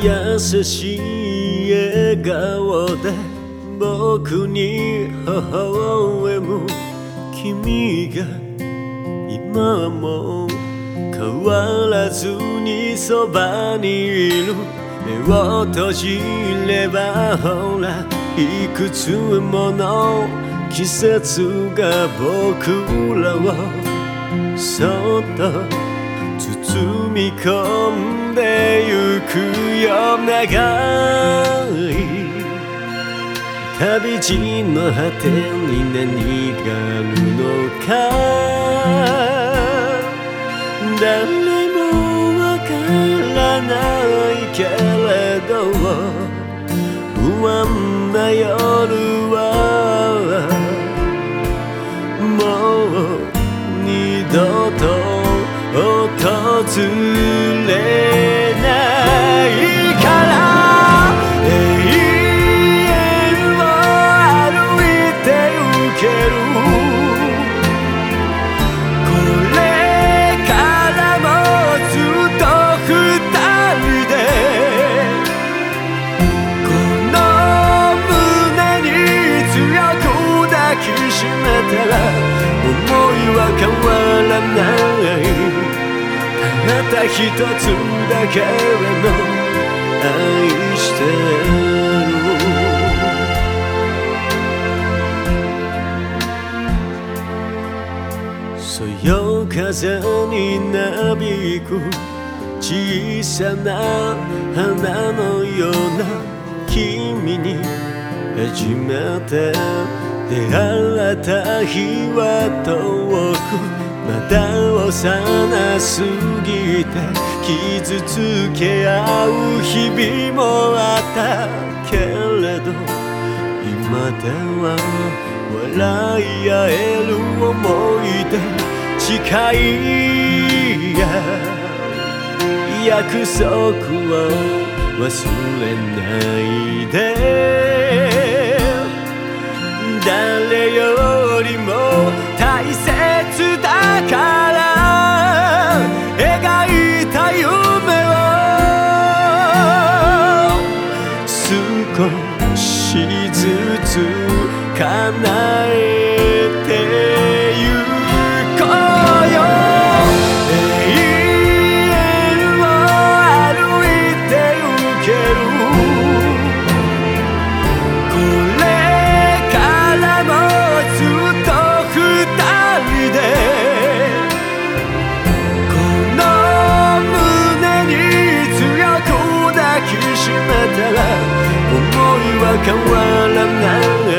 優しい笑顔で僕に微笑む君が今も変わらずにそばにいる。目を閉じればほらいくつもの季節が僕らをそっと包み込んでゆくよ。長い旅路の果てに何があるのか誰もわからないけれど不安な夜はもう二度と訪れないから永遠を歩いてゆける。これからもずっと二人でこの胸に強く抱きしめたら思いは変わらない。たった一つだけの愛してる。そよ風になびく小さな花のような君に初めて出会った日は遠くまだ幼すぎて傷つけ合う日々もあったけれど今では笑い合える思い出誓いや約束を忘れないで。誰よりも大切だから描いた夢を少しずつ叶えてゆこうよ。永遠を歩いてゆける。思いは変わらない。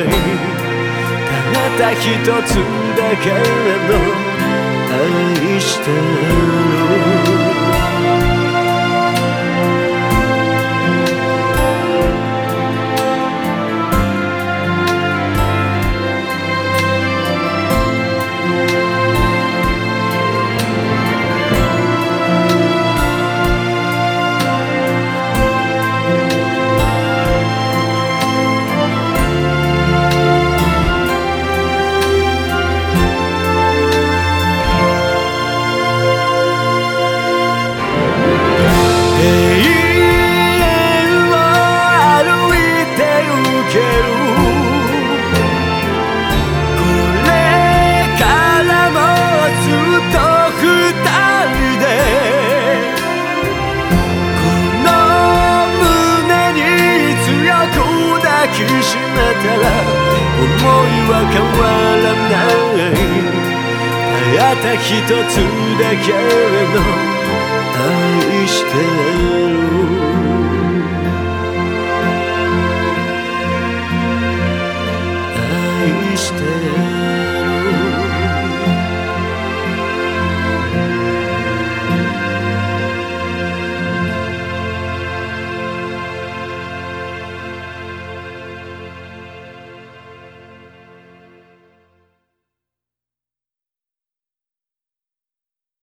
たった一つだけの愛してる。抱きしめたら思いは変わらない。たった一つだけの